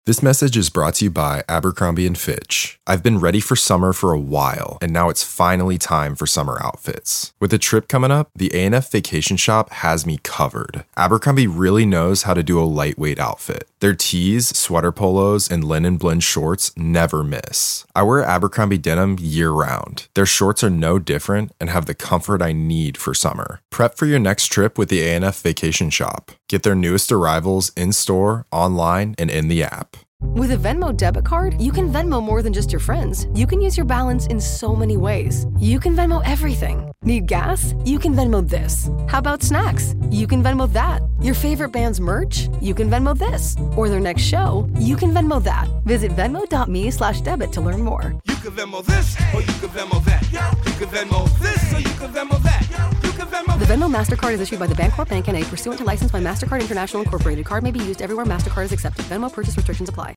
This message is brought to you by Abercrombie & Fitch. I've been ready for summer for a while, and now it's finally time for summer outfits. With a trip coming up, the A&F Vacation Shop has me covered. Abercrombie really knows how to do a lightweight outfit. Their tees, sweater polos, and linen blend shorts never miss. I wear Abercrombie denim year-round. Their shorts are no different and have the comfort I need for summer. Prep for your next trip with the A&F Vacation Shop. Get their newest arrivals in-store, online, and in the app. With a Venmo debit card, you can Venmo more than just your friends. You can use your balance in so many ways. You can Venmo everything. Need gas? You can Venmo this. How about snacks? You can Venmo that. Your favorite band's merch? You can Venmo this. Or their next show? You can Venmo that. Visit venmo.me/debit to learn more. You can Venmo this, or you can Venmo that. You can Venmo this, or you can Venmo that. You can Venmo. The Venmo MasterCard is issued by the Bancorp Bank N.A. pursuant to license by MasterCard International Incorporated. Card may be used everywhere MasterCard is accepted. Venmo purchase restrictions apply.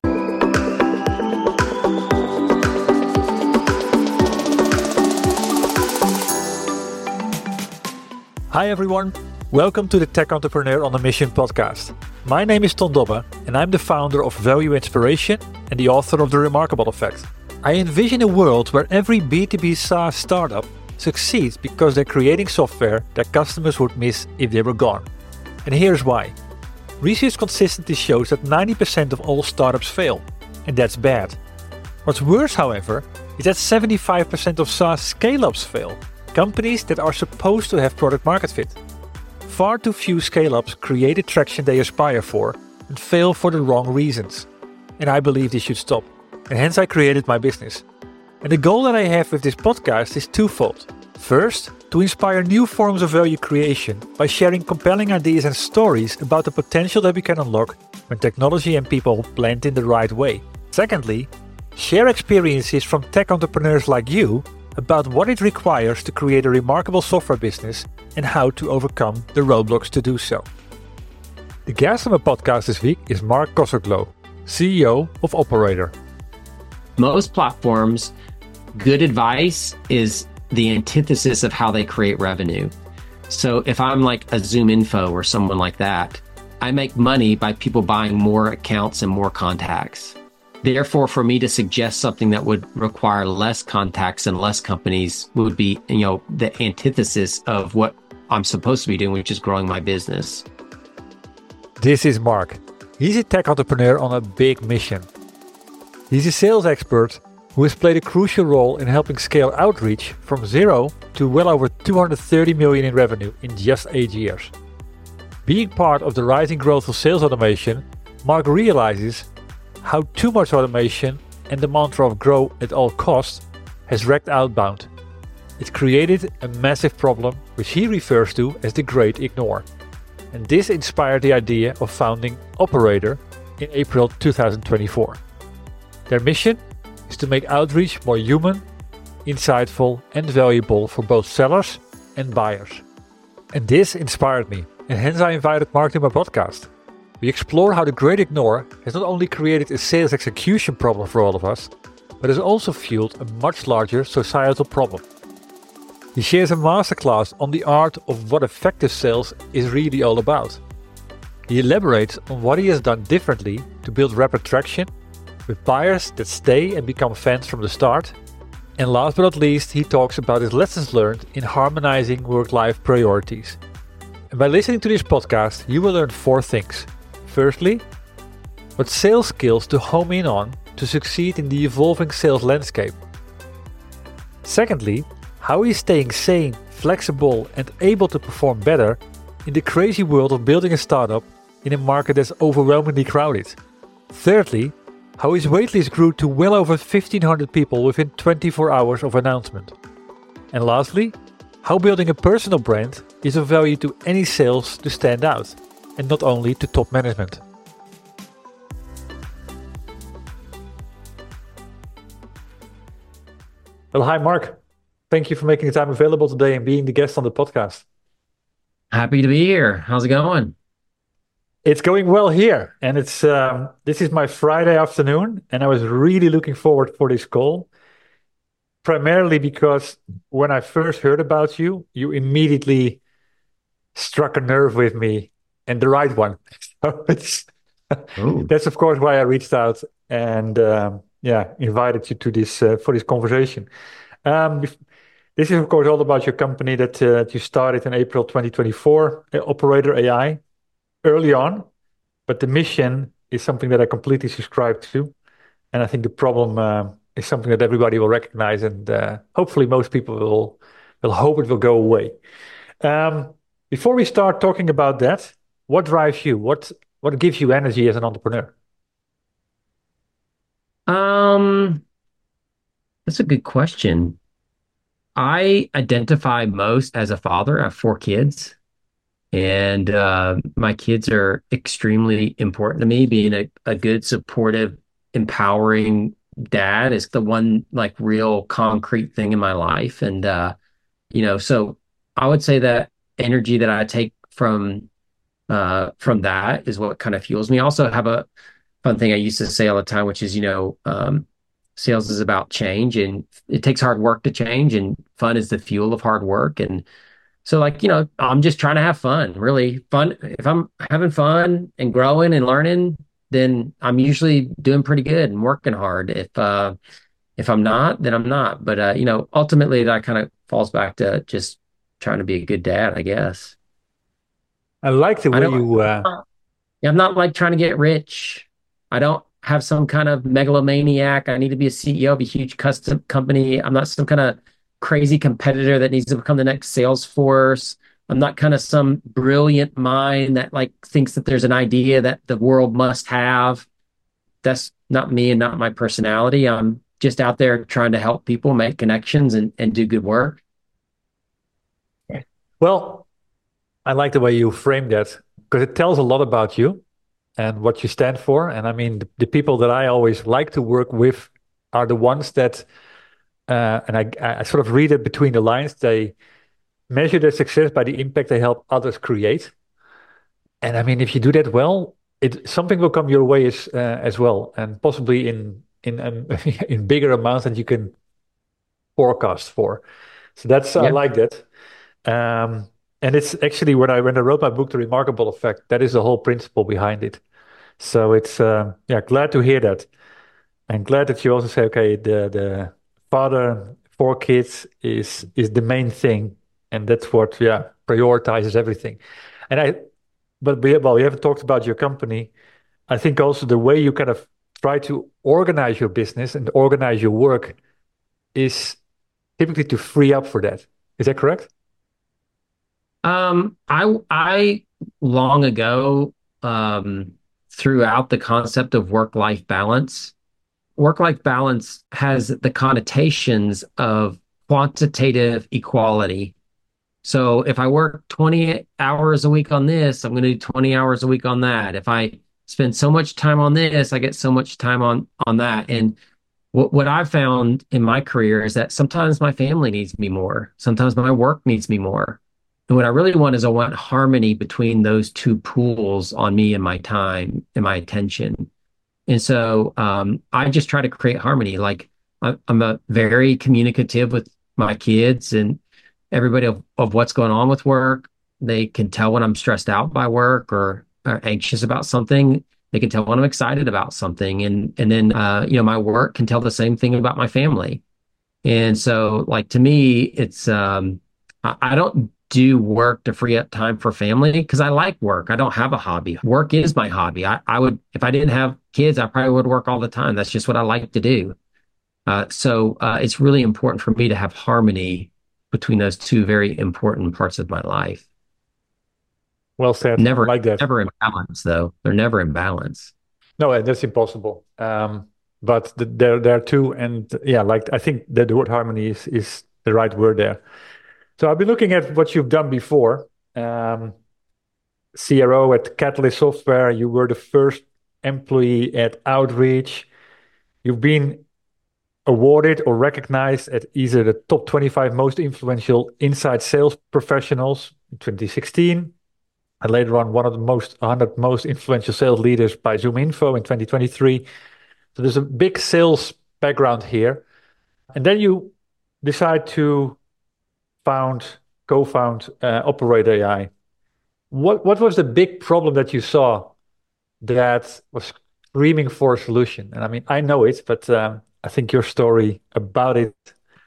Hi everyone, welcome to the Tech Entrepreneur on a Mission podcast. My name is Ton Dobbe and I'm the founder of Value Inspiration and the author of The Remarkable Effect. I envision a world where every B2B SaaS startup succeeds because they're creating software that customers would miss if they were gone. And here's why. Research consistently shows that 90% of all startups fail, and that's bad. What's worse, however, is that 75% of SaaS scale-ups fail, companies that are supposed to have product market fit. Far too few scale-ups create the traction they aspire for and fail for the wrong reasons. And I believe this should stop, and hence I created my business. And the goal that I have with this podcast is twofold. First, to inspire new forms of value creation by sharing compelling ideas and stories about the potential that we can unlock when technology and people blend in the right way. Secondly, share experiences from tech entrepreneurs like you about what it requires to create a remarkable software business and how to overcome the roadblocks to do so. The guest on my podcast this week is Mark Kosoglow, CEO of Operator. Most platforms, good advice is the antithesis of how they create revenue. So if I'm like a ZoomInfo or someone like that, I make money by people buying more accounts and more contacts. Therefore, for me to suggest something that would require less contacts and less companies would be, the antithesis of what I'm supposed to be doing, which is growing my business. This is Mark. He's a tech entrepreneur on a big mission. He's a sales expert who has played a crucial role in helping scale Outreach from zero to well over 230 million in revenue in just 8 years. Being part of the rising growth of sales automation, Mark realizes how too much automation and the mantra of grow at all costs has wrecked outbound. It created a massive problem which he refers to as the Great Ignore. And this inspired the idea of founding Operator in April 2024. Their mission is to make outreach more human, insightful, and valuable for both sellers and buyers. And this inspired me, and hence I invited Mark to my podcast. We explore how the Great Ignore has not only created a sales execution problem for all of us, but has also fueled a much larger societal problem. He shares a masterclass on the art of what effective sales is really all about. He elaborates on what he has done differently to build rapid traction with buyers that stay and become fans from the start. And last but not least, he talks about his lessons learned in harmonizing work-life priorities. And by listening to this podcast, you will learn 4 things. Firstly, what sales skills to home in on to succeed in the evolving sales landscape. Secondly, how he's staying sane, flexible, and able to perform better in the crazy world of building a startup in a market that's overwhelmingly crowded. Thirdly, how his waitlist grew to well over 1,500 people within 24 hours of announcement. And lastly, how building a personal brand is of value to any sales to stand out, and not only to top management. Well, hi Mark. Thank you for making the time available today and being the guest on the podcast. Happy to be here. How's it going? It's going well here, and it's this is my Friday afternoon, and I was really looking forward for this call, primarily because when I first heard about you, you immediately struck a nerve with me, and the right one. So Oh, That's of course why I reached out and yeah, invited you to this for this conversation. This is of course all about your company that you started in April 2024, Operator AI, early on, but the mission is something that I completely subscribe to, and I think the problem is something that everybody will recognize, and hopefully most people will hope it will go away. Um, Before we start talking about that, what drives you? What gives you energy as an entrepreneur? um, that's a good question. I identify most as a father. I have four kids, and my kids are extremely important to me. Being a good, supportive, empowering dad is the one like real concrete thing in my life. And so I would say that energy that I take from that is what kind of fuels me. I also have a fun thing I used to say all the time, which is, sales is about change and it takes hard work to change, and fun is the fuel of hard work. And so, like, I'm just trying to have fun, really fun. If I'm having fun and growing and learning, then I'm usually doing pretty good and working hard. If I'm not, then I'm not. But ultimately that kind of falls back to just trying to be a good dad, I guess. I like the I way don't you. I'm not like trying to get rich. I don't have some kind of megalomaniac. I need to be a CEO of a huge custom company. I'm not some kind of crazy competitor that needs to become the next Salesforce. I'm not kind of some brilliant mind that like thinks that there's an idea that the world must have. That's not me and not my personality. I'm just out there trying to help people make connections and do good work. Well, I like the way you frame that because it tells a lot about you and what you stand for. And I mean, the people that I always like to work with are the ones that, and I sort of read it between the lines. They measure their success by the impact they help others create. And I mean, if you do that well, it something will come your way as well, and possibly in in bigger amounts than you can forecast for. So that's I Yeah. like that. And it's actually when I wrote my book, The Remarkable Effect, that is the whole principle behind it. So it's yeah, glad to hear that. And glad that you also say, okay, the father, four kids is the main thing, and that's what yeah prioritizes everything. And well, we haven't talked about your company. I think also the way you kind of try to organize your business and organize your work is typically to free up for that. Is that correct? I long ago threw out the concept of work-life balance. Work-life balance has the connotations of quantitative equality. So if I work 20 hours a week on this, I'm going to do 20 hours a week on that. If I spend so much time on this, I get so much time on that. And what I've found in my career is that sometimes my family needs me more. Sometimes my work needs me more. And what I really want is I want harmony between those two pools on me and my time and my attention. And so I just try to create harmony. Like I'm a very communicative with my kids and everybody of what's going on with work. They can tell when I'm stressed out by work or anxious about something. They can tell when I'm excited about something. And then my work can tell the same thing about my family. And so like to me, it's I don't do work to free up time for family because I like work. I don't have a hobby. Work is my hobby. I would, if I didn't have kids, I probably would work all the time. That's just what I like to do. So it's really important for me to have harmony between those two very important parts of my life. Well said. I Never, like that. never in balance, though. They're never in balance. No, that's impossible. But there are two, and yeah, like I think that the word harmony is the right word there. So I've been looking at what you've done before. CRO at Catalyst Software. You were the first employee at Outreach. You've been awarded or recognized at either the top 25 most influential inside sales professionals in 2016, and later on one of the 100 most influential sales leaders by ZoomInfo in 2023. So there's a big sales background here. And then you decide to co-found Operator AI. What was the big problem that you saw that was screaming for a solution. And I mean, I know it, but I think your story about it,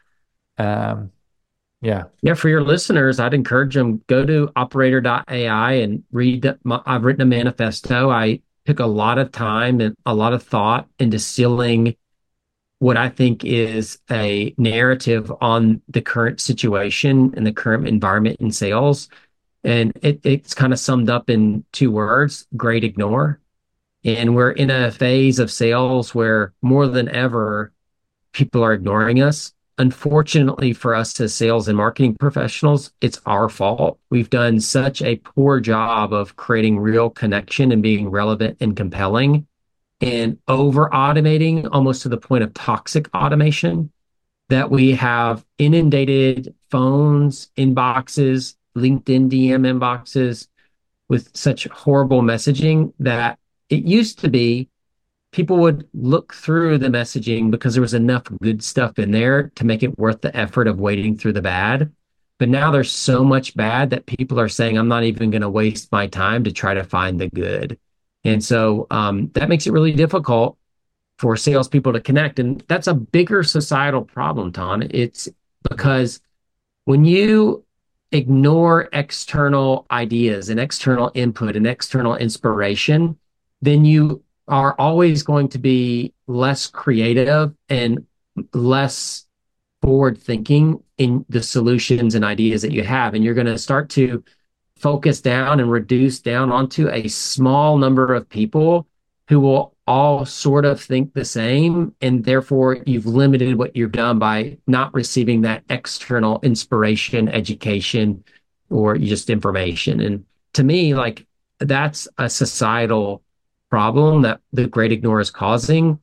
um, yeah. Yeah, for your listeners, I'd encourage them go to operator.ai and I've written a manifesto. I took a lot of time and a lot of thought in distilling what I think is a narrative on the current situation and the current environment in sales. And it's kind of summed up in 2 words: great ignore. And we're in a phase of sales where more than ever, people are ignoring us. Unfortunately for us as sales and marketing professionals, it's our fault. We've done such a poor job of creating real connection and being relevant and compelling, and over automating almost to the point of toxic automation, that we have inundated phones, inboxes, LinkedIn DM inboxes with such horrible messaging that it used to be people would look through the messaging because there was enough good stuff in there to make it worth the effort of wading through the bad. But now there's so much bad that people are saying, I'm not even going to waste my time to try to find the good. And so that makes it really difficult for salespeople to connect. And that's a bigger societal problem, Ton. It's because when you ignore external ideas and external input and external inspiration, then you are always going to be less creative and less forward thinking in the solutions and ideas that you have. And you're going to start to focus down and reduce down onto a small number of people who will all sort of think the same. And therefore, you've limited what you've done by not receiving that external inspiration, education, or just information. And to me, like, that's a societal problem that the Great Ignore is causing.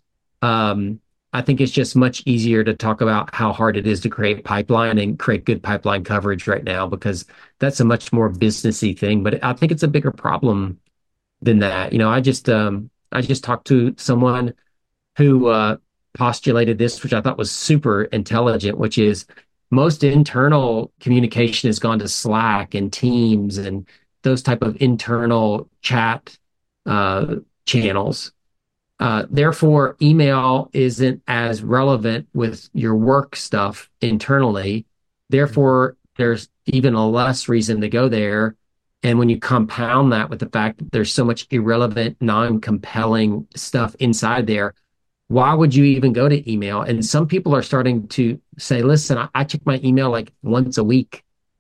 I think it's just much easier to talk about how hard it is to create pipeline and create good pipeline coverage right now, because that's a much more businessy thing. But I think it's a bigger problem than that. You know, I just talked to someone who postulated this, which I thought was super intelligent, which is most internal communication has gone to Slack and Teams and those type of internal chat channels. Therefore, email isn't as relevant with your work stuff internally. Therefore, there's even a less reason to go there. And when you compound that with the fact that there's so much irrelevant, non-compelling stuff inside there, why would you even go to email? And some people are starting to say, listen, I check my email like once a week.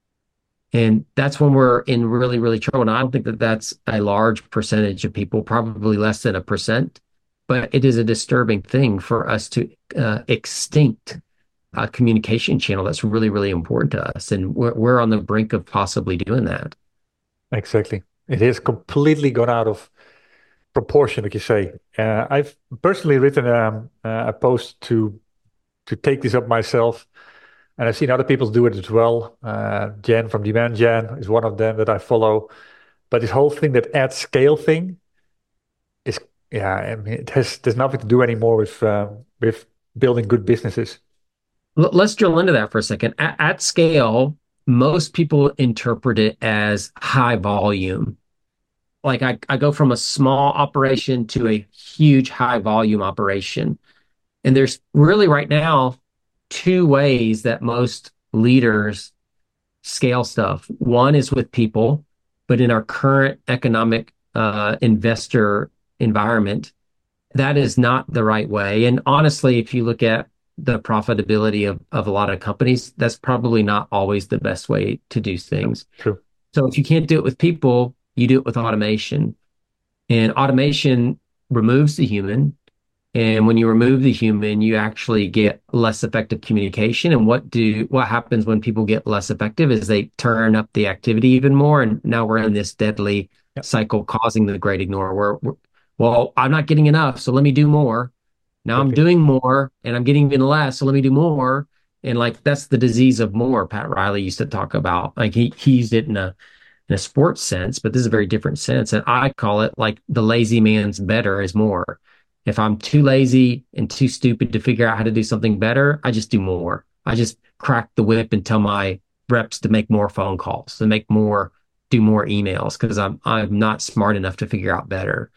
And that's when we're in really, really trouble. And I don't think that that's a large percentage of people, probably less than 1%. But it is a disturbing thing for us to extinct a communication channel that's really, really important to us. And we're on the brink of possibly doing that. Exactly. It has completely gone out of proportion, like you say. I've personally written a post to take this up myself, and I've seen other people do it as well. Jen from Demand Gen is one of them that I follow. But this whole thing, that at scale thing, is, yeah, I mean, there's nothing to do anymore with building good businesses. Let's drill into that for a second. At scale, most people interpret it as high volume. Like I go from a small operation to a huge high volume operation. And there's really right now 2 ways that most leaders scale stuff. One is with people, but in our current economic investor environment, that is not the right way. And honestly, if you look at the profitability of a lot of companies, that's probably not always the best way to do things. True. So if you can't do it with people, you do it with automation. And automation removes the human. And when you remove the human, you actually get less effective communication. And what happens when people get less effective is they turn up the activity even more. And now we're in this deadly cycle causing the Great Ignore, where well, I'm not getting enough, so let me do more. Now I'm doing more and I'm getting even less, so let me do more. And like, that's the disease of more. Pat Riley used to talk about, like, he used it in a sports sense, but this is a very different sense. And I call it like the lazy man's better is more. If I'm too lazy and too stupid to figure out how to do something better, I just do more. I just crack the whip and tell my reps to make more phone calls, to do more emails, because I'm not smart enough to figure out better.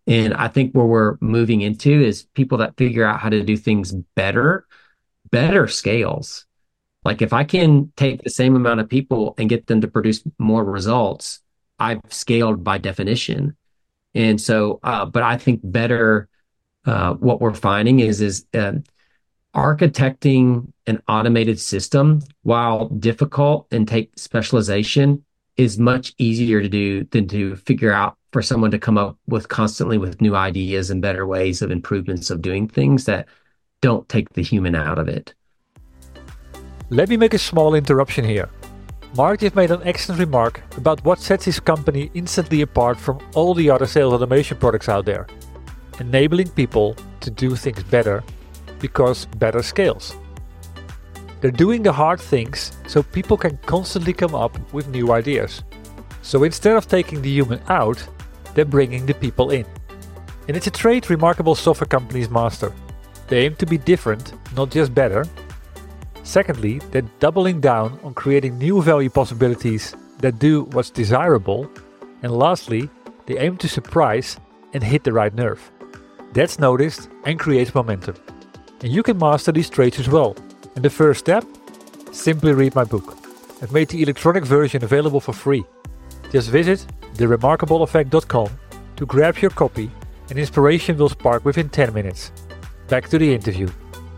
And I think where we're moving into is people that figure out how to do things better scales. Like if I can take the same amount of people and get them to produce more results, I've scaled by definition. And so, but I think better, what we're finding is architecting an automated system, while difficult and take specialization, is much easier to do than to figure out for someone to come up with constantly with new ideas and better ways of improvements of doing things that don't take the human out of it. Let me make a small interruption here. Mark just made an excellent remark about what sets his company instantly apart from all the other sales automation products out there. Enabling people to do things better because better scales. They're doing the hard things so people can constantly come up with new ideas. So instead of taking the human out, they're bringing the people in. And it's a trait remarkable software companies master. They aim to be different, not just better. Secondly, they're doubling down on creating new value possibilities that do what's desirable. And lastly, they aim to surprise and hit the right nerve. That's noticed and creates momentum. And you can master these traits as well. And the first step? Simply read my book. I've made the electronic version available for free. Just visit theremarkableeffect.com to grab your copy, and inspiration will spark within 10 minutes. Back to the interview.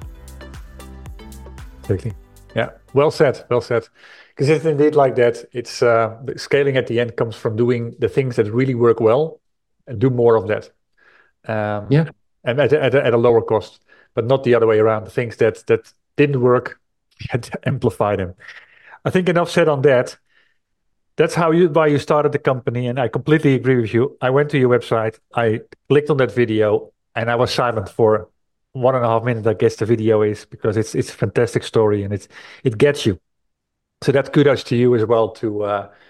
Exactly. Yeah, well said, well said. Because it's indeed like that. It's the scaling at the end comes from doing the things that really work well and do more of that. And at a lower cost, but not the other way around. The things that didn't work, you had to amplify them. I think enough said on that. That's why you started the company, and I completely agree with you. I went to your website, I clicked on that video, and I was silent for 1.5 minutes. I guess the video is, because it's a fantastic story and it gets you. So that's kudos to you as well to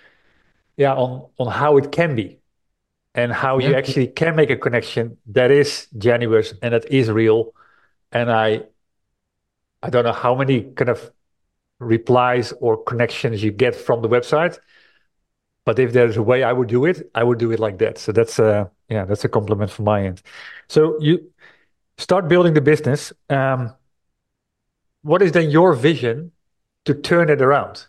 on how it can be and how you actually can make a connection that is genuine and that is real. And I don't know how many kind of replies or connections you get from the website, but if there's a way I would do it like that. So that's a compliment from my end. So you start building the business. What is then your vision to turn it around?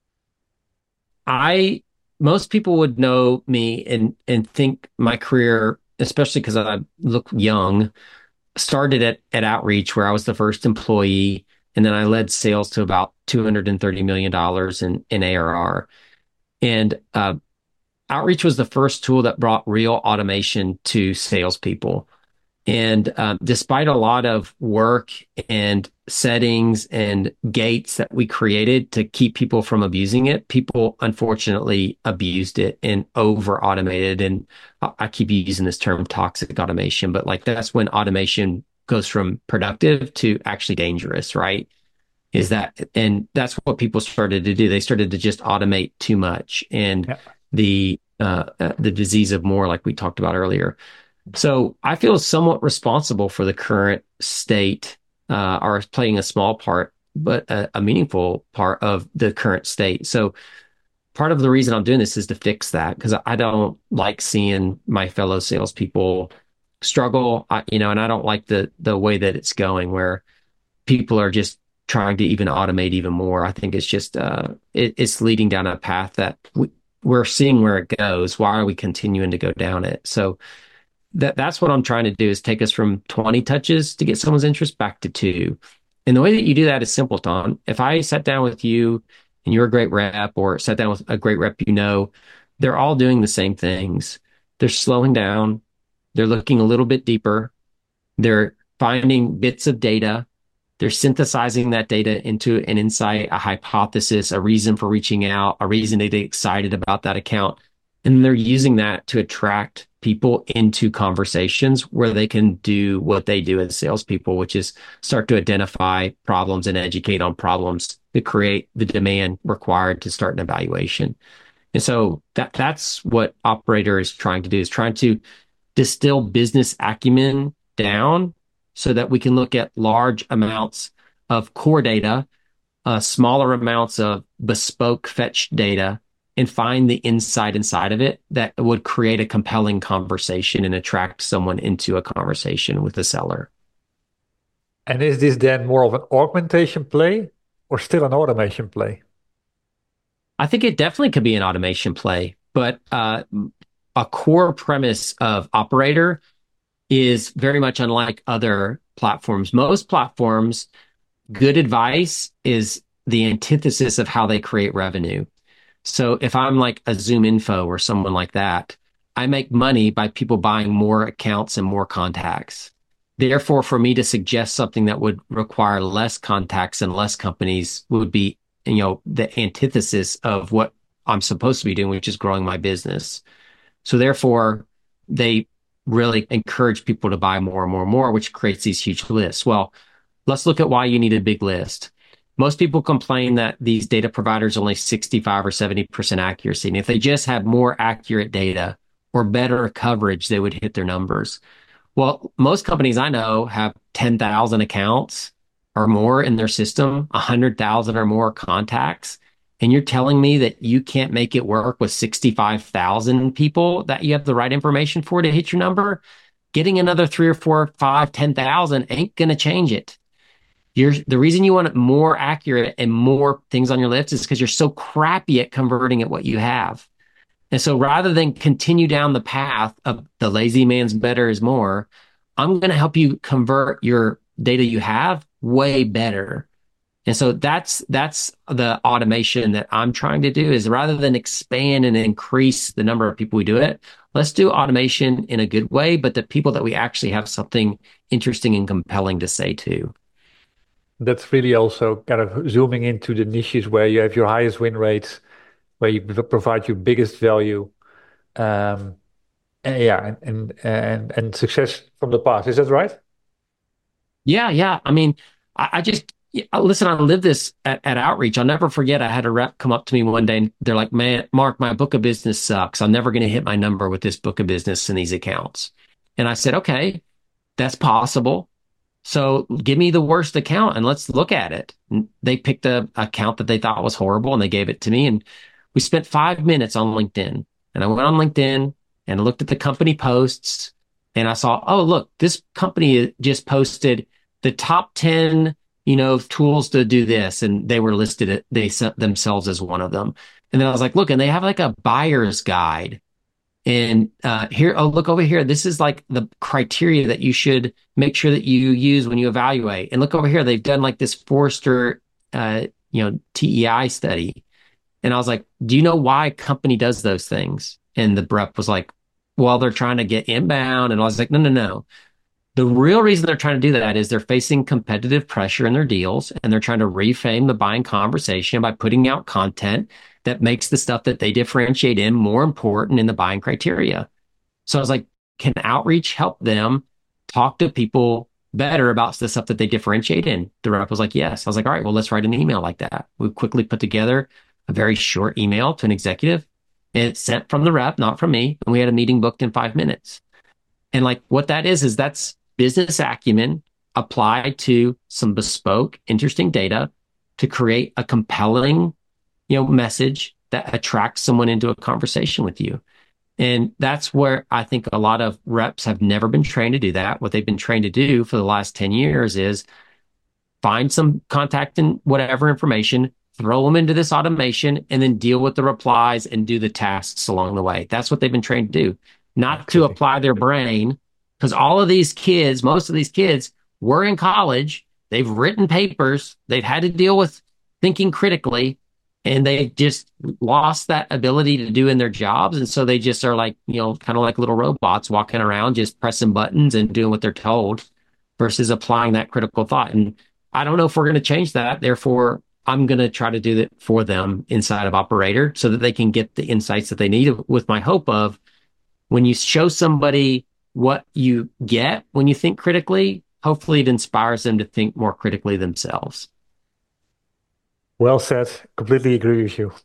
Most people would know me and think my career, especially because I look young, started at Outreach, where I was the first employee, and then I led sales to about $230 million in ARR. And Outreach was the first tool that brought real automation to salespeople. And despite a lot of work and settings and gates that we created to keep people from abusing it, people unfortunately abused it and over automated. And I keep using this term toxic automation, but like that's when automation goes from productive to actually dangerous, right? And that's what people started to do. They started to just automate too much, and the disease of more, like we talked about earlier. So I feel somewhat responsible for the current state, or playing a small part, but a meaningful part of the current state. So part of the reason I'm doing this is to fix that, because I don't like seeing my fellow salespeople struggle, and I don't like the way that it's going, where people are just trying to even automate even more. I think it's just it's leading down a path that we're seeing where it goes. Why are we continuing to go down it? So that's what I'm trying to do, is take us from 20 touches to get someone's interest back to 2. And the way that you do that is simple, Tom. If I sat down with you and you're a great rep, or sat down with a great rep, they're all doing the same things. They're slowing down. They're looking a little bit deeper. They're finding bits of data. They're synthesizing that data into an insight, a hypothesis, a reason for reaching out, a reason to get excited about that account. And they're using that to attract people into conversations where they can do what they do as salespeople, which is start to identify problems and educate on problems to create the demand required to start an evaluation. And so that's what Operator is trying to do, is trying to distill business acumen down so that we can look at large amounts of core data, smaller amounts of bespoke fetched data, and find the insight inside of it that would create a compelling conversation and attract someone into a conversation with the seller. And is this then more of an augmentation play or still an automation play? I think it definitely could be an automation play, but a core premise of Operator is very much unlike other platforms. Most platforms, good advice is the antithesis of how they create revenue. So if I'm like a ZoomInfo or someone like that, I make money by people buying more accounts and more contacts. Therefore, for me to suggest something that would require less contacts and less companies would be, the antithesis of what I'm supposed to be doing, which is growing my business. So therefore, they really encourage people to buy more and more and more, which creates these huge lists. Well, let's look at why you need a big list. Most people complain that these data providers are only 65 or 70% accuracy. And if they just had more accurate data or better coverage, they would hit their numbers. Well, most companies I know have 10,000 accounts or more in their system, 100,000 or more contacts. And you're telling me that you can't make it work with 65,000 people that you have the right information for to hit your number? Getting another 3 or 4, 5, 10,000 ain't going to change it. The reason you want it more accurate and more things on your list is because you're so crappy at converting at what you have. And so rather than continue down the path of the lazy man's better is more, I'm going to help you convert your data you have way better. And so that's the automation that I'm trying to do, is rather than expand and increase the number of people we do it, let's do automation in a good way, but the people that we actually have something interesting and compelling to say to. That's really also kind of zooming into the niches where you have your highest win rates, where you provide your biggest value, and success from the past. Is that right? Yeah. I mean, I just listen. I live this at Outreach. I'll never forget. I had a rep come up to me one day, and they're like, "Man, Mark, my book of business sucks. I'm never going to hit my number with this book of business and these accounts." And I said, "Okay, that's possible. So give me the worst account and let's look at it." And they picked a account that they thought was horrible and they gave it to me. And we spent 5 minutes on LinkedIn. And I went on LinkedIn and looked at the company posts, and I saw, oh, look, this company just posted the top 10, tools to do this. And they were listed, they sent themselves as one of them. And then I was like, look, and they have like a buyer's guide. And look over here. This is like the criteria that you should make sure that you use when you evaluate. And look over here. They've done like this Forrester, TEI study. And I was like, do you know why a company does those things? And the rep was like, well, they're trying to get inbound. And I was like, no. The real reason they're trying to do that is they're facing competitive pressure in their deals, and they're trying to reframe the buying conversation by putting out content that makes the stuff that they differentiate in more important in the buying criteria. So I was like, can Outreach help them talk to people better about the stuff that they differentiate in? The rep was like, yes. I was like, all right, well, let's write an email like that. We quickly put together a very short email to an executive. It's sent from the rep, not from me. And we had a meeting booked in 5 minutes. And like what that is that's business acumen applied to some bespoke, interesting data to create a compelling, message that attracts someone into a conversation with you. And that's where I think a lot of reps have never been trained to do that. What they've been trained to do for the last 10 years is find some contact and whatever information, throw them into this automation, and then deal with the replies and do the tasks along the way. That's what they've been trained to do, not to apply their brain. Because most of these kids were in college, they've written papers, they've had to deal with thinking critically, and they just lost that ability to do in their jobs. And so they just are like, kind of like little robots walking around, just pressing buttons and doing what they're told versus applying that critical thought. And I don't know if we're going to change that. Therefore, I'm going to try to do that for them inside of Operator so that they can get the insights that they need, with my hope of when you show somebody what you get when you think critically, hopefully it inspires them to think more critically themselves. Well said. Completely agree with you.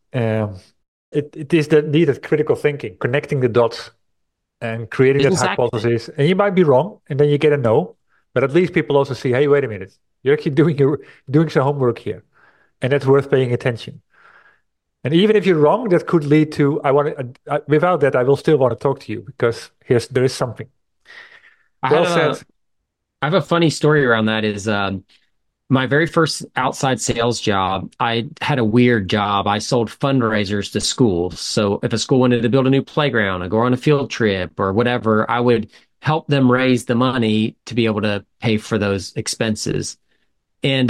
It is the needed critical thinking, connecting the dots and creating that hypothesis. And you might be wrong, and then you get a no, but at least people also see, hey, wait a minute, you're actually doing some homework here, and that's worth paying attention. And even if you're wrong, that could lead to, without that, I will still want to talk to you because there is something. I Well had a, said. I have a funny story around that is my very first outside sales job, I had a weird job. I sold fundraisers to schools. So if a school wanted to build a new playground or go on a field trip or whatever, I would help them raise the money to be able to pay for those expenses. And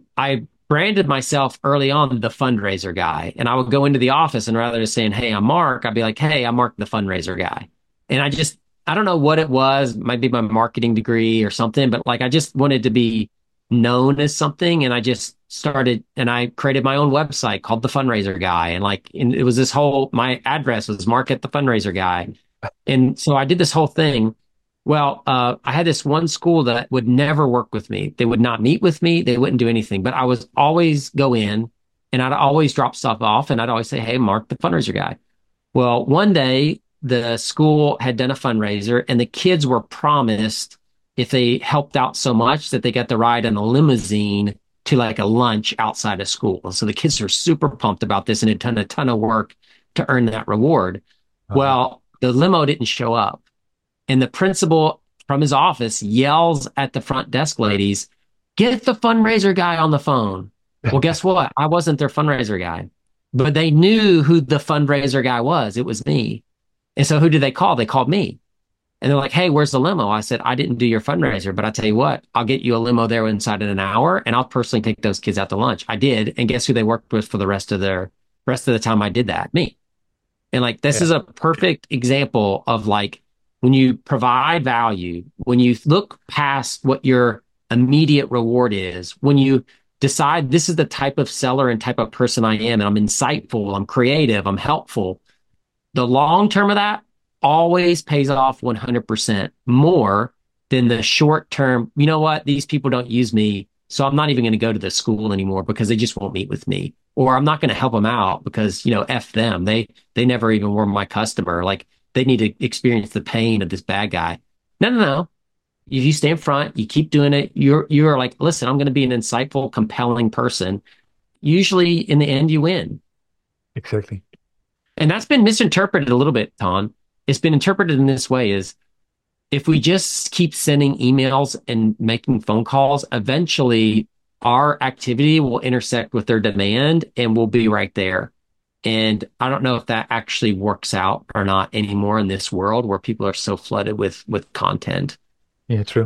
I branded myself early on the fundraiser guy. And I would go into the office and rather than saying, hey, I'm Mark, I'd be like, hey, I'm Mark, the fundraiser guy. And I don't know what it was, might be my marketing degree or something, but like I just wanted to be known as something. And I just started and I created my own website called The Fundraiser Guy. And it was my address was Mark at The Fundraiser Guy. And so I did this whole thing. Well, I had this one school that would never work with me. They would not meet with me. They wouldn't do anything, but I was always go in and I'd always drop stuff off and I'd always say, hey, Mark, the fundraiser guy. Well, one day the school had done a fundraiser and the kids were promised if they helped out so much that they got to ride in a limousine to like a lunch outside of school. And so the kids were super pumped about this and had done a ton of work to earn that reward. Well, the limo didn't show up. And the principal from his office yells at the front desk ladies, get the fundraiser guy on the phone. Well, guess what? I wasn't their fundraiser guy, but they knew who the fundraiser guy was. It was me. And so who did they call? They called me. And they're like, hey, where's the limo? I said, I didn't do your fundraiser, but I tell you what, I'll get you a limo there inside of an hour and I'll personally take those kids out to lunch. I did. And guess who they worked with for the rest of the time I did that? Me. And like, this is a perfect example of like, when you provide value, when you look past what your immediate reward is, when you decide this is the type of seller and type of person I am, and I'm insightful, I'm creative, I'm helpful, the long term of that always pays off 100% more than the short term. You know what? These people don't use me, so I'm not even going to go to the school anymore because they just won't meet with me. Or I'm not going to help them out because, F them. They never even were my customer. Like, they need to experience the pain of this bad guy. No. If you stay in front, you keep doing it. You're like, listen, I'm going to be an insightful, compelling person. Usually in the end, you win. Exactly. And that's been misinterpreted a little bit, Ton. It's been interpreted in this way is if we just keep sending emails and making phone calls, eventually our activity will intersect with their demand and we'll be right there. And I don't know if that actually works out or not anymore in this world where people are so flooded with content. Yeah, true.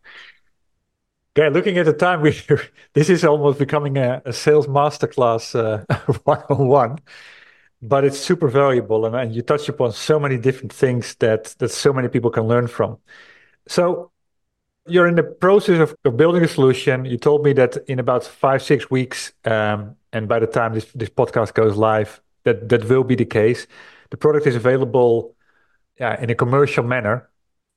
Okay, looking at the time, this is almost becoming a sales masterclass 101, but it's super valuable. And you touched upon so many different things that so many people can learn from. So you're in the process of building a solution. You told me that in about 5-6 weeks, and by the time this podcast goes live, that will be the case. The product is available in a commercial manner.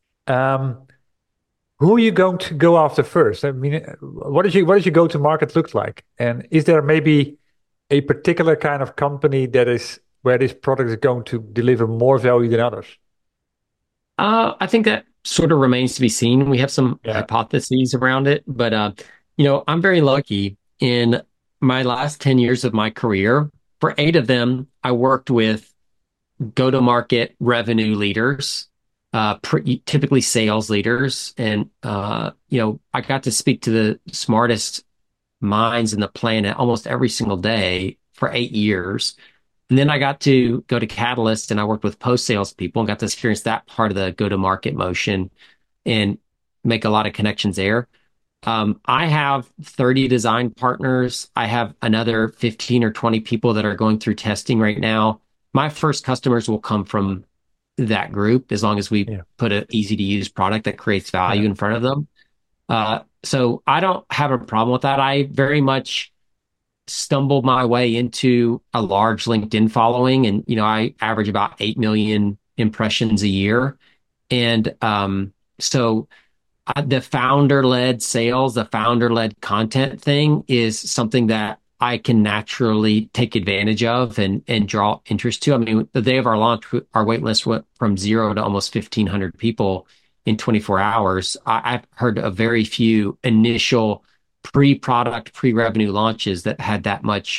Who are you going to go after first? I mean, what does your go-to market look like? And is there maybe a particular kind of company that is where this product is going to deliver more value than others? I think that sort of remains to be seen. We have some hypotheses around it, but I'm very lucky. In my last 10 years of my career, for 8 of them, I worked with go-to-market revenue leaders, typically sales leaders. And, I got to speak to the smartest minds in the planet almost every single day for 8 years. And then I got to go to Catalyst and I worked with post-sales people and got to experience that part of the go-to-market motion and make a lot of connections there. I have 30 design partners. I have another 15 or 20 people that are going through testing right now. My first customers will come from that group as long as we put an easy to use product that creates value in front of them. So I don't have a problem with that. I very much stumbled my way into a large LinkedIn following. And, I average about 8 million impressions a year. And so the founder-led sales, the founder-led content thing is something that I can naturally take advantage of and draw interest to. I mean, the day of our launch, our wait list went from 0 to almost 1,500 people in 24 hours. I've heard of very few initial pre-product, pre-revenue launches that had that much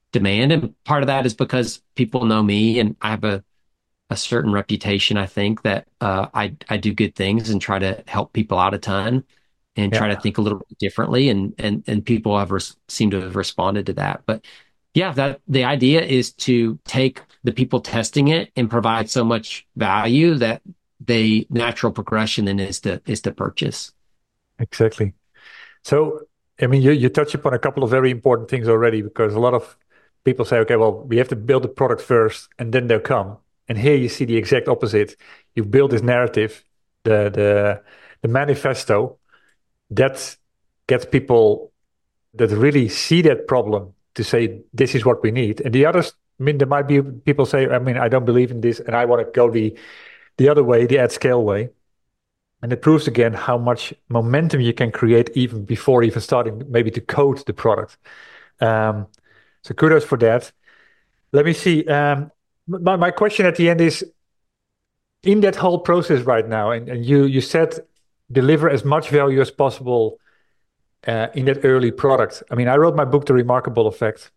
demand. And part of that is because people know me and I have a certain reputation, I think, that I do good things and try to help people out a ton and try to think a little bit differently. And people have seem to have responded to that. But yeah, that the idea is to take the people testing it and provide so much value that the natural progression then is to purchase. Exactly. So, I mean, you touch upon a couple of very important things already, because a lot of people say, okay, well, we have to build the product first and then they'll come. And here you see the exact opposite. You build this narrative, the manifesto that gets people that really see that problem to say, this is what we need. And the others, I mean, there might be people say, I mean, I don't believe in this and I want to go the other way, the at scale way. And it proves again how much momentum you can create even before even starting maybe to code the product. So kudos for that. Let me see. My question at the end is, in that whole process right now, and you said deliver as much value as possible in that early product. I mean, I wrote my book, The Remarkable Effect.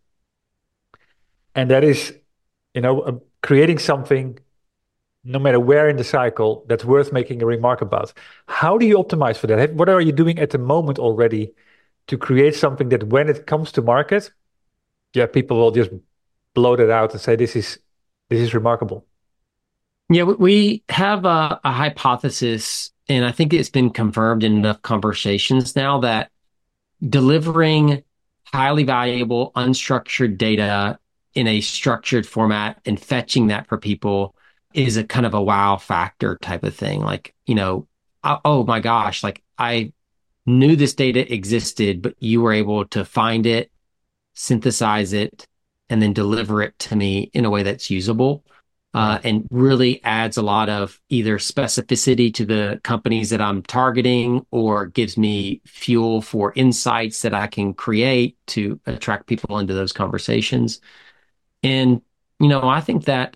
And that is, creating something, no matter where in the cycle, that's worth making a remark about. How do you optimize for that? What are you doing at the moment already to create something that when it comes to market, people will just blow that out and say, this is remarkable? Yeah, we have a hypothesis, and I think it's been confirmed in enough conversations now that delivering highly valuable, unstructured data in a structured format and fetching that for people is a kind of a wow factor type of thing. Like, oh my gosh, like I knew this data existed, but you were able to find it, synthesize it, and then deliver it to me in a way that's usable. And really adds a lot of either specificity to the companies that I'm targeting or gives me fuel for insights that I can create to attract people into those conversations. And, I think that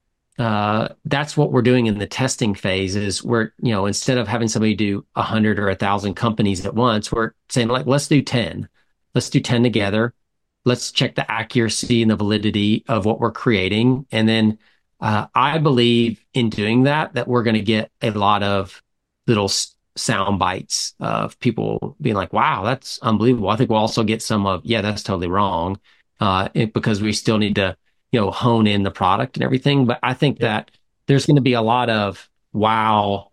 that's what we're doing in the testing phase is we're, instead of having somebody do 100 or 1,000 companies at once, we're saying like, let's do 10. Let's do 10 together. Let's check the accuracy and the validity of what we're creating. And then I believe in doing that we're going to get a lot of little sound bites of people being like, wow, that's unbelievable. I think we'll also get some of, yeah, that's totally wrong, because we still need to, hone in the product and everything. But I think that there's going to be a lot of wow,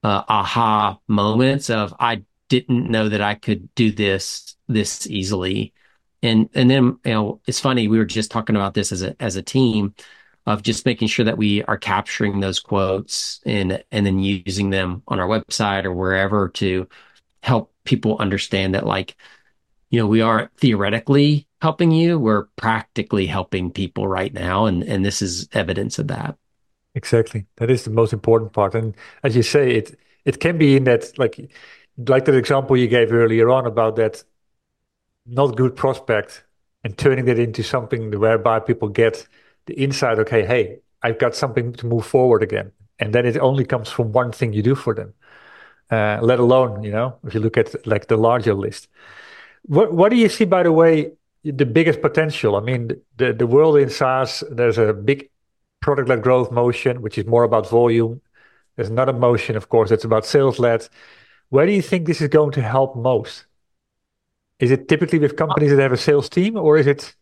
aha moments of, I didn't know that I could do this easily. And then, it's funny, we were just talking about this as a team, of just making sure that we are capturing those quotes and then using them on our website or wherever to help people understand that, like, we aren't theoretically helping you, we're practically helping people right now. And this is evidence of that. Exactly. That is the most important part. And as you say, it can be in that, like that example you gave earlier on about that not good prospect and turning that into something whereby people get the insight, okay, hey, I've got something to move forward again. And then it only comes from one thing you do for them, let alone, if you look at like the larger list. What do you see, by the way, the biggest potential? I mean, the world in SaaS, there's a big product-led growth motion, which is more about volume. There's another motion, of course, that's about sales-led. Where do you think this is going to help most? Is it typically with companies that have a sales team, or is it?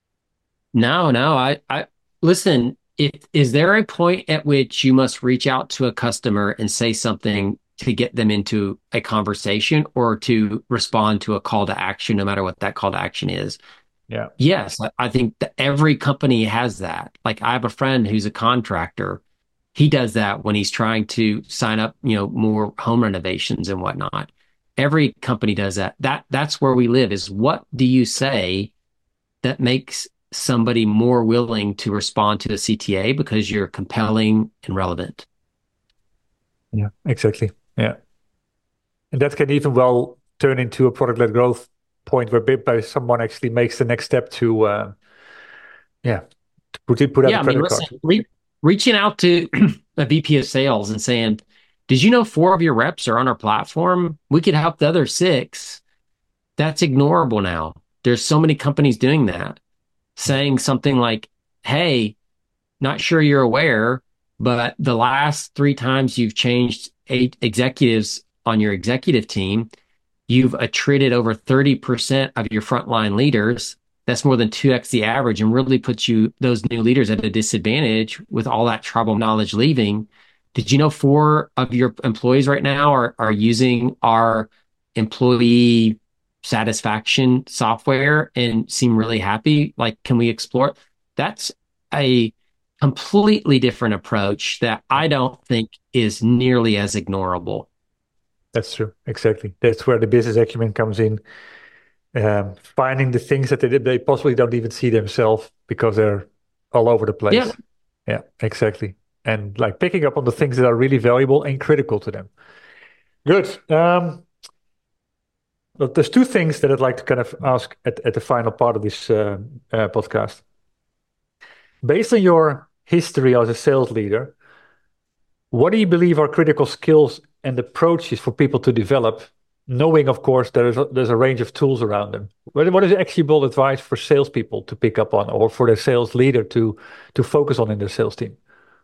No. I listen. Is there a point at which you must reach out to a customer and say something to get them into a conversation or to respond to a call to action, no matter what that call to action is? Yeah. Yes, I think that every company has that. Like, I have a friend who's a contractor. He does that when he's trying to sign up, more home renovations and whatnot. Every company does that. That's where we live, is what do you say that makes somebody more willing to respond to a CTA because you're compelling and relevant? Yeah, exactly. Yeah. And that can even well turn into a product-led growth point where someone actually makes the next step to put out a credit card. Reaching out to a VP of sales and saying, did you know 4 of your reps are on our platform? We could help the other 6. That's ignorable now. There's so many companies doing that. saying something like, hey, not sure you're aware, but the last 3 times you've changed 8 executives on your executive team, you've attrited over 30% of your frontline leaders. That's more than 2x the average and really puts those new leaders at a disadvantage with all that tribal knowledge leaving. Did you know 4 of your employees right now are using our employee satisfaction software and seem really happy? Like, can we explore it? That's a completely different approach that I don't think is nearly as ignorable. That's true. Exactly. That's where the business acumen comes in. Finding the things that they possibly don't even see themselves because they're all over the place. Yeah. Yeah, exactly. And like picking up on the things that are really valuable and critical to them. Good. But there's 2 things that I'd like to kind of ask at the final part of this podcast. Based on your history as a sales leader, what do you believe are critical skills and approaches for people to develop, knowing, of course, there's a range of tools around them? What is actionable advice for salespeople to pick up on, or for their sales leader to focus on in their sales team?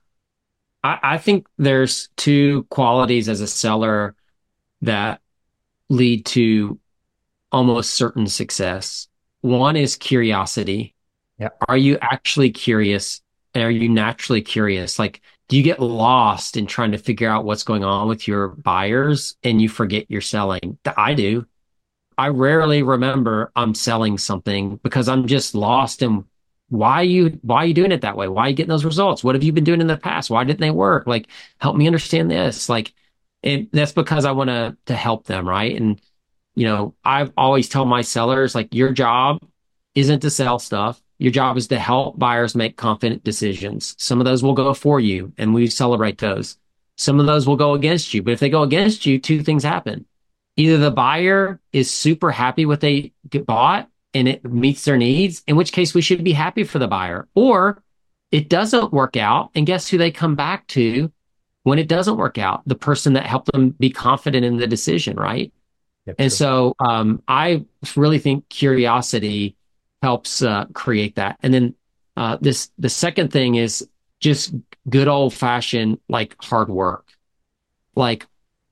I think there's 2 qualities as a seller that lead to almost certain success. One is curiosity. Yeah. Are you actually curious? Are you naturally curious? Like, do you get lost in trying to figure out what's going on with your buyers and you forget you're selling? I do. I rarely remember I'm selling something because I'm just lost in why are you doing it that way? Why are you getting those results? What have you been doing in the past? Why didn't they work? Like, help me understand this. Like, that's because I want to help them, right? And I've always tell my sellers, like, your job isn't to sell stuff. Your job is to help buyers make confident decisions. Some of those will go for you, and we celebrate those. Some of those will go against you. But if they go against you, 2 things happen. Either the buyer is super happy what they bought and it meets their needs, in which case we should be happy for the buyer, or it doesn't work out. And guess who they come back to when it doesn't work out? The person that helped them be confident in the decision, right? Yep, and sure. so I really think curiosity helps create that. And then the second thing is just good old fashioned, like, hard work. Like,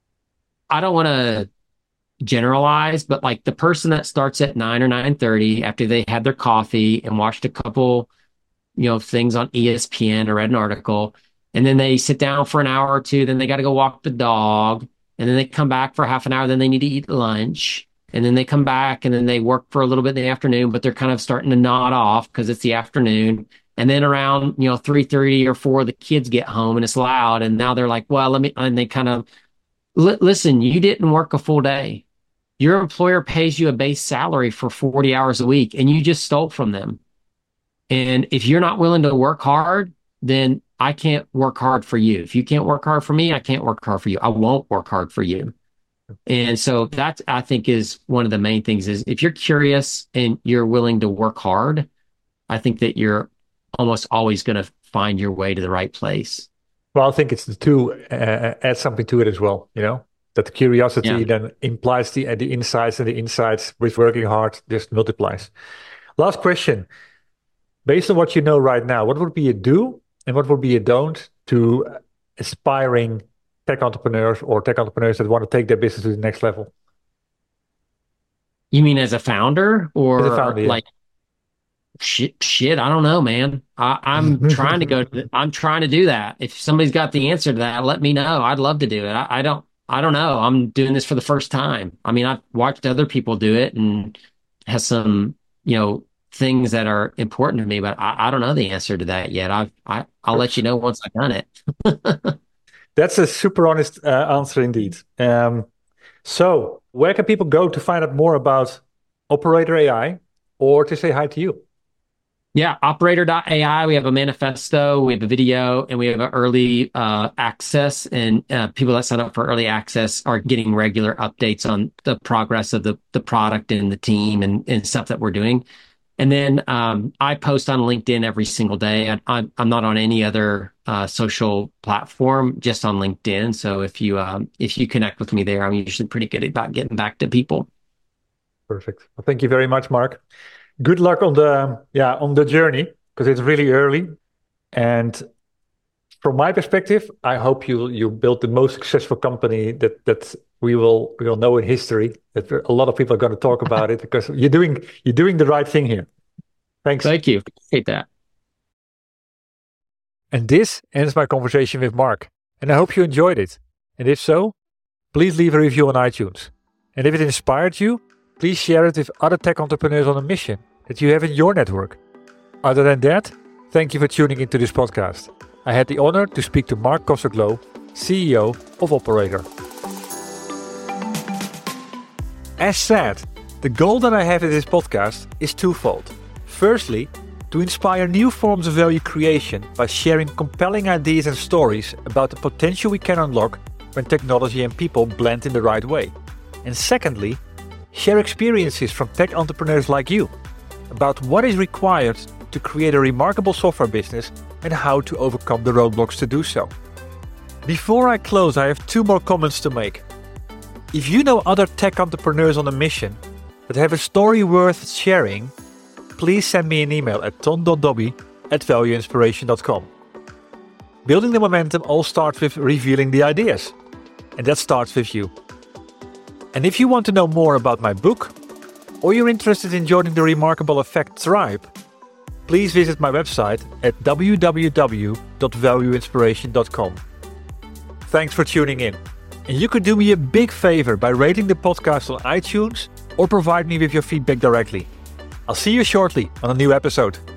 I don't want to generalize, but like the person that starts at 9 or 9:30 after they had their coffee and watched a couple, things on ESPN or read an article, and then they sit down for an hour or 2, then they got to go walk the dog, and then they come back for half an hour, then they need to eat lunch, and then they come back and then they work for a little bit in the afternoon, but they're kind of starting to nod off because it's the afternoon. And then around 3:30 or 4, the kids get home and it's loud, and now they're like, well, and they kind of listen, you didn't work a full day. Your employer pays you a base salary for 40 hours a week, and you just stole from them. And if you're not willing to work hard, then I can't work hard for you. If you can't work hard for me, I can't work hard for you. I won't work hard for you. And so that, I think, is one of the main things. Is if you're curious and you're willing to work hard, I think that you're almost always going to find your way to the right place. Well, I think it's the 2 add something to it as well, that the curiosity then implies the insights, and the insights with working hard just multiplies. Last question. Based on what you know right now, what would be a do and what would be a don't to aspiring tech entrepreneurs or tech entrepreneurs that want to take their business to the next level? You mean as a founder, or as a founder, yeah. Like, shit, I don't know, man. I'm trying to I'm trying to do that. If somebody's got the answer to that, let me know. I'd love to do it. I don't know. I'm doing this for the first time. I mean, I've watched other people do it and has some, things that are important to me, but I don't know the answer to that yet. I'll let you know once I've done it. That's a super honest answer indeed. So where can people go to find out more about Operator AI or to say hi to you? Yeah, operator.ai. We have a manifesto, we have a video, and we have an early access. And people that sign up for early access are getting regular updates on the progress of the product and the team and stuff that we're doing. And then I post on LinkedIn every single day. I'm not on any other social platform, just on LinkedIn. So if you connect with me there, I'm usually pretty good about getting back to people. Perfect. Well, thank you very much, Mark. Good luck on the journey, because it's really early. And from my perspective, I hope you build the most successful company that we will know in history. That a lot of people are going to talk about it, because you're doing the right thing here. Thanks. Thank you. Appreciate that. And this ends my conversation with Mark. And I hope you enjoyed it. And if so, please leave a review on iTunes. And if it inspired you, please share it with other tech entrepreneurs on a mission that you have in your network. Other than that, thank you for tuning into this podcast. I had the honor to speak to Mark Kosoglow, CEO of Operator. As said, the goal that I have in this podcast is twofold. Firstly, to inspire new forms of value creation by sharing compelling ideas and stories about the potential we can unlock when technology and people blend in the right way. And secondly, share experiences from tech entrepreneurs like you about what is required to create a remarkable software business and how to overcome the roadblocks to do so. Before I close, I have 2 more comments to make. If you know other tech entrepreneurs on a mission that have a story worth sharing, please send me an email at ton.dobby@valueinspiration.com. Building the momentum all starts with revealing the ideas, and that starts with you. And if you want to know more about my book, or you're interested in joining the Remarkable Effect tribe, please visit my website at www.valueinspiration.com. Thanks for tuning in. And you could do me a big favor by rating the podcast on iTunes or provide me with your feedback directly. I'll see you shortly on a new episode.